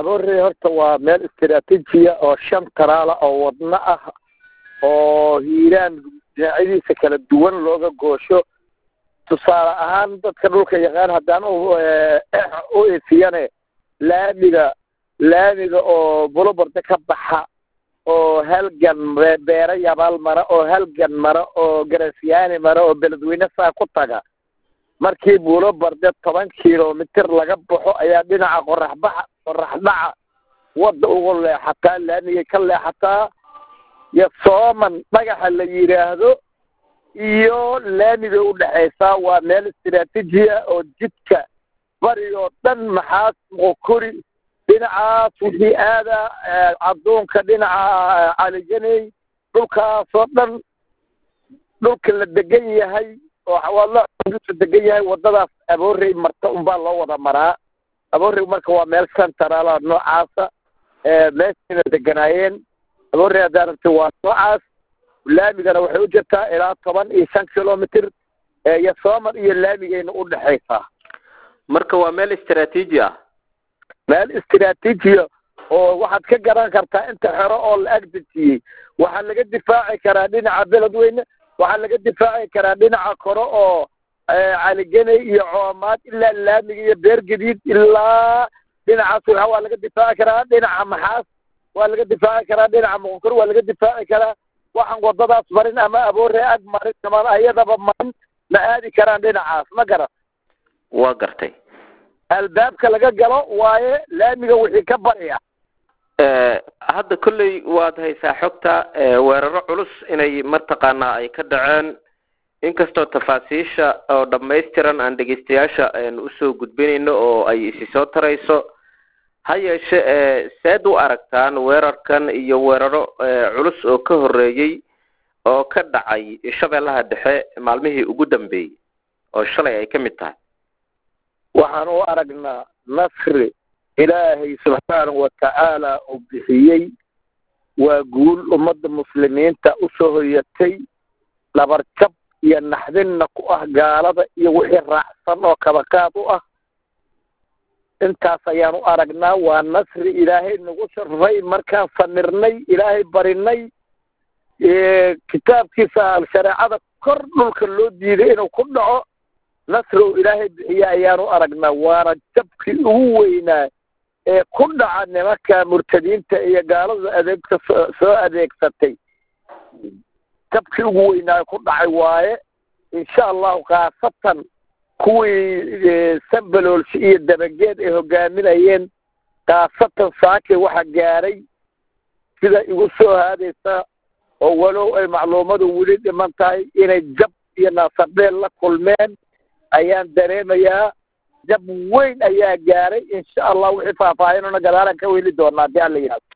aboorey horta waa meel istiraatiijiya oo 5 taraala oo wadna ah oo hiiraan dhinacyadiisa kala duwan looga goosho tusaale ahaan dadka dhulka yaqaan haddaan u ifiyane laamiga oo bulubarda ka baxa oo halgan beera yabaal mara oo halgan mara oo garasyaani mara oo beledweyne saa ku taga markii bulubarda 10 kilomitir laga baxo ayaa dhinaca qorax dhaca wadda ugu leexataa laamiga ka leexataa iyo sooman dhagaxa la yiraahdo iyo laamiga u dhaxaysa waa meel istiraatiijiya oo jidka bari oo dhan maxaas qori dhinacaas wixii aada caddoonka dhinaca calijaney dhulkaasoo dhan dhulka la degan yahay oo xawaalo degan yahay waddadaas aboorey marta unbaa loo wada maraa aboorey marka waa meel central noocaasa meeshayna deganaayeen aboorey haddaan rabtay waa noocaas laamigana waxay u jirtaa ilaa 15 kilomitir iyo sooman iyo laamigayna u dhaxaysaa marka waa meel istiraatiiji ah meel istiraatiijiya oo waxaad ka garan kartaa inta xero oo la agdejiyey waxaa laga difaaci karaa dhinaca beledweyne waxaa laga difaaci karaa dhinaca kore oo caligeney iyo coomaad ilaa laamiga iyo beer gadiid ilaa dhinacaas waa laga difaaci karaa dhinaca maxaas waa laga difaaci karaa dhinaca muqkor waa laga difaaci karaa waxaan waddadaas marin ama aboorey ag marin ama ayadaba marin ma aadi karaan dhinacaas ma garan waa gartay albaabka laga galo waaye laamiga wixii ka bariya hadda kolley waad haysaa xogta weeraro culus inay martaqaanaa ay ka dhaceen inkastoo tafaasiisha oo dhammaystiran aan dhegeystayaasha usoo gudbinayno oo ay isi soo tarayso ha yeeshe seed u aragtaan weerarkan iyo weeraro culus oo ka horreeyey oo ka dhacay shabeellaha dhexe maalmihii ugu dambeeyey oo shalay ay ka mid tahay waxaan u aragnaa nasri ilaahay subxaanahu watacaala uu bixiyey waa guul ummadda muslimiinta usoo hoyatay dhabarjab iyo naxdinna ku ah gaalada iyo wixii raacsan oo kabakaad u ah intaas ayaan u aragnaa waa nasri ilaahay nagu sharfay markaan samirnay ilaahay barinay kitaabkiisa shareecada kor dhulka loo diiday inuu ku dhaco nasri uu ilaahay bixiye ayaanu aragnaa waana jabkii ugu weynaa ee ku dhaca nimanka murtadiinta iyo gaalada adeegta soo adeegsatay jabkii ugu weynaa ku dhacay waaye insha allahu khaasatan kuwii sambaloolsha iyo dabageed ay hogaaminayeen khaasatan saake waxa gaaray sida igu soo haadaysa oo walow ay macluumadu weli dhiman tahay inay jab iyo naasardheel la kulmeen ayaan dareemayaa jab weyn ayaa gaaray insha allah wixii faahfaahinuna gadaalan ka weli doonaa haddii alla yidhahdo